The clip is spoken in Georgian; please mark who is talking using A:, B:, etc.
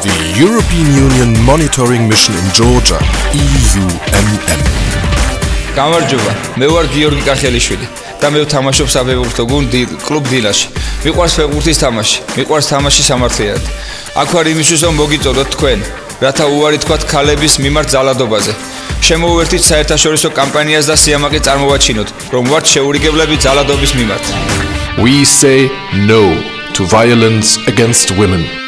A: The European Union Monitoring Mission in Georgia, EUMM.
B: გამარჯობა, მე ვარ გიორგი კახელიშვილი და მე ვთამაშობ საფეხბურთო გუნდ კლუბ დილაში. მიყვარს ფეხბურთის თამაში, მიყვარს თამაში სამართლიანად. აქ ვარ იმისთვის, რომ მოგიწოდოთ თქვენ, რათა უარი თქვათ ქალების მიმართ ძალადობაზე. შემოუერთდით საერთაშორისო კამპანიას და სიამაყე წარმოვაჩინოთ, რომ ვართ შეურიგებლები ძალადობის მიმართ.
A: We say no to violence against women.